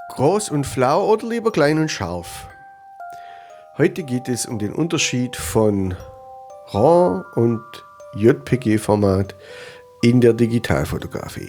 Groß und flau oder lieber klein und scharf? Heute geht es um den Unterschied von RAW und JPG-Format in der Digitalfotografie.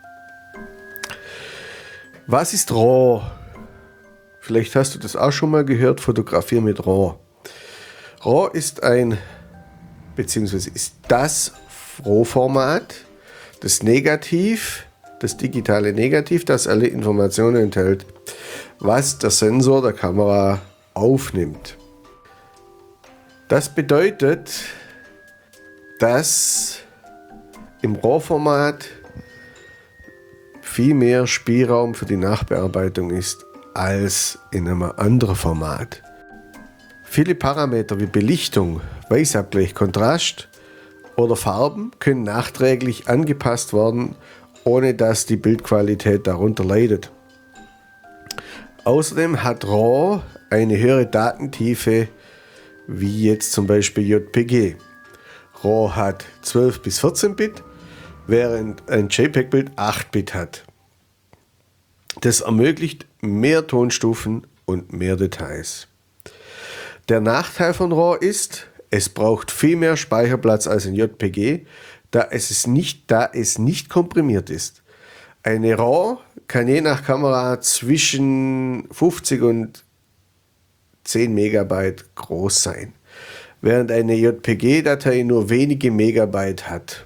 Was ist RAW? Vielleicht hast du das auch schon mal gehört, fotografieren mit RAW. RAW ist beziehungsweise ist das Rohformat, das Negativ, das digitale Negativ, das alle Informationen enthält, was der Sensor der Kamera aufnimmt. Das bedeutet, dass im RAW-Format viel mehr Spielraum für die Nachbearbeitung ist als in einem anderen Format. Viele Parameter wie Belichtung, Weißabgleich, Kontrast oder Farben können nachträglich angepasst werden, ohne dass die Bildqualität darunter leidet. Außerdem hat RAW eine höhere Datentiefe wie jetzt zum Beispiel JPG. RAW hat 12 bis 14 Bit, während ein JPEG-Bild 8 Bit hat. Das ermöglicht mehr Tonstufen und mehr Details. Der Nachteil von RAW ist, es braucht viel mehr Speicherplatz als ein JPG, da es nicht komprimiert ist. Eine RAW kann je nach Kamera zwischen 50 und 10 Megabyte groß sein, während eine JPG-Datei nur wenige Megabyte hat.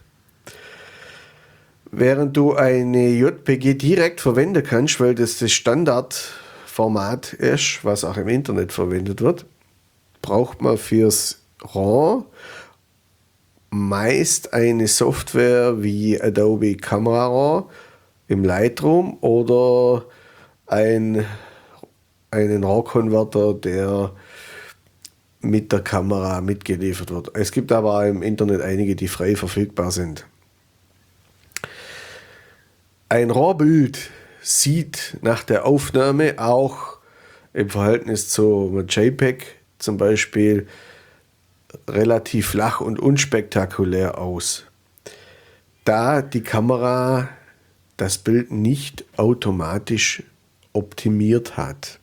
Während du eine JPG direkt verwenden kannst, weil das Standardformat ist, was auch im Internet verwendet wird, braucht man fürs RAW meist eine Software wie Adobe Camera Raw im Lightroom oder einen RAW-Konverter, der mit der Kamera mitgeliefert wird. Es gibt aber im Internet einige, die frei verfügbar sind. Ein RAW-Bild sieht nach der Aufnahme auch im Verhältnis zu JPEG zum Beispiel relativ flach und unspektakulär aus, da die Kamera das Bild nicht automatisch optimiert hat.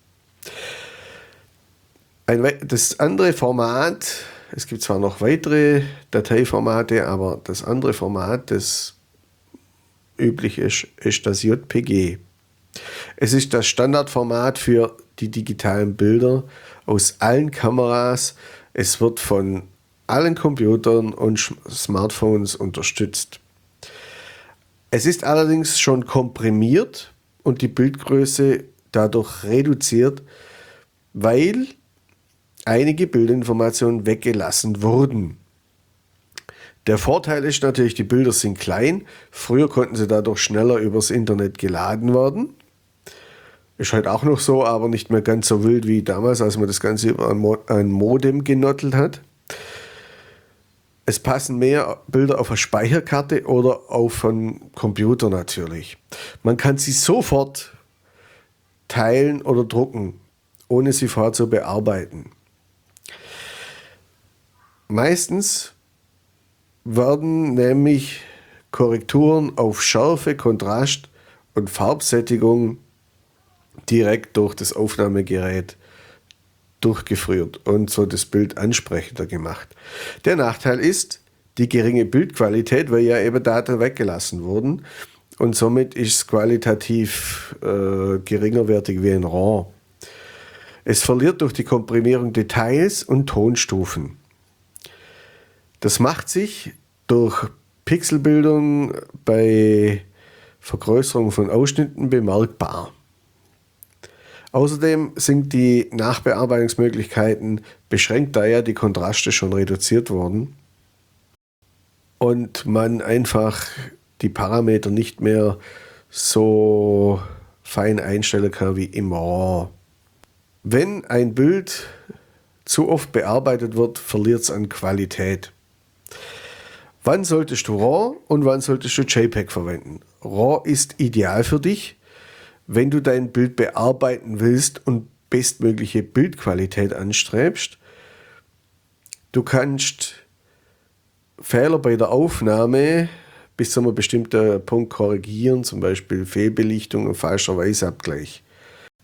Das andere Format, es gibt zwar noch weitere Dateiformate, aber das andere Format, das üblich ist, ist das JPG. Es ist das Standardformat für die digitalen Bilder aus allen Kameras. Es wird von allen Computern und Smartphones unterstützt. Es ist allerdings schon komprimiert und die Bildgröße dadurch reduziert, weil einige Bildinformationen weggelassen wurden. Der Vorteil ist natürlich, die Bilder sind klein. Früher konnten sie dadurch schneller übers Internet geladen werden. Ist halt auch noch so, aber nicht mehr ganz so wild wie damals, als man das Ganze über ein Modem genottelt hat. Es passen mehr Bilder auf eine Speicherkarte oder auf einen Computer natürlich. Man kann sie sofort teilen oder drucken, ohne sie vorher zu bearbeiten. Meistens werden nämlich Korrekturen auf Schärfe, Kontrast und Farbsättigung direkt durch das Aufnahmegerät durchgeführt und so das Bild ansprechender gemacht. Der Nachteil ist die geringe Bildqualität, weil ja eben Daten weggelassen wurden und somit ist es qualitativ geringerwertig wie ein RAW. Es verliert durch die Komprimierung Details und Tonstufen. Das macht sich durch Pixelbildung bei Vergrößerung von Ausschnitten bemerkbar. Außerdem sind die Nachbearbeitungsmöglichkeiten beschränkt, da ja die Kontraste schon reduziert wurden und man einfach die Parameter nicht mehr so fein einstellen kann wie im RAW. Wenn ein Bild zu oft bearbeitet wird, verliert es an Qualität. Wann solltest du RAW und wann solltest du JPEG verwenden? RAW ist ideal für dich, wenn du dein Bild bearbeiten willst und bestmögliche Bildqualität anstrebst. Du kannst Fehler bei der Aufnahme bis zu einem bestimmten Punkt korrigieren, zum Beispiel Fehlbelichtung und falscher Weißabgleich.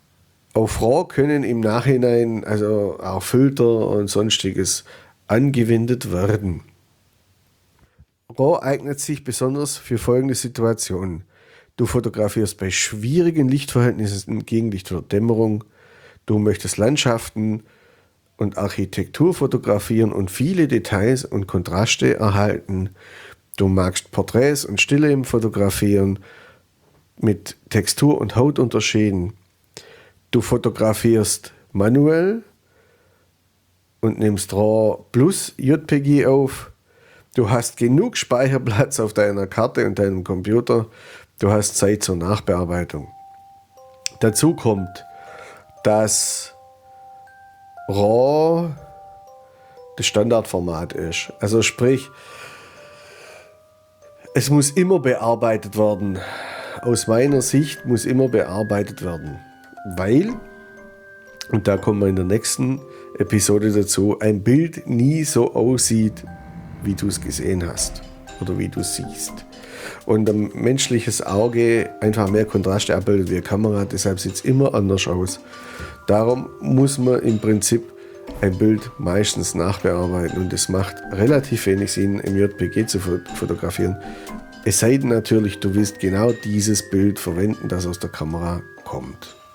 Auf RAW können im Nachhinein also auch Filter und sonstiges angewendet werden. RAW eignet sich besonders für folgende Situationen. Du fotografierst bei schwierigen Lichtverhältnissen, Gegenlicht oder Dämmerung. Du möchtest Landschaften und Architektur fotografieren und viele Details und Kontraste erhalten. Du magst Porträts und Stille im Fotografieren mit Textur- und Hautunterschieden. Du fotografierst manuell und nimmst RAW plus JPG auf. Du hast genug Speicherplatz auf deiner Karte und deinem Computer. Du hast Zeit zur Nachbearbeitung. Dazu kommt, dass RAW das Standardformat ist. Also sprich, es muss immer bearbeitet werden. Aus meiner Sicht muss immer bearbeitet werden. Weil, und da kommen wir in der nächsten Episode dazu, ein Bild nie so aussieht, wie du es gesehen hast oder wie du es siehst. Und ein menschliches Auge einfach mehr Kontraste abbildet wie eine Kamera, deshalb sieht es immer anders aus. Darum muss man im Prinzip ein Bild meistens nachbearbeiten und es macht relativ wenig Sinn, im JPG zu fotografieren. Es sei denn natürlich, du willst genau dieses Bild verwenden, das aus der Kamera kommt.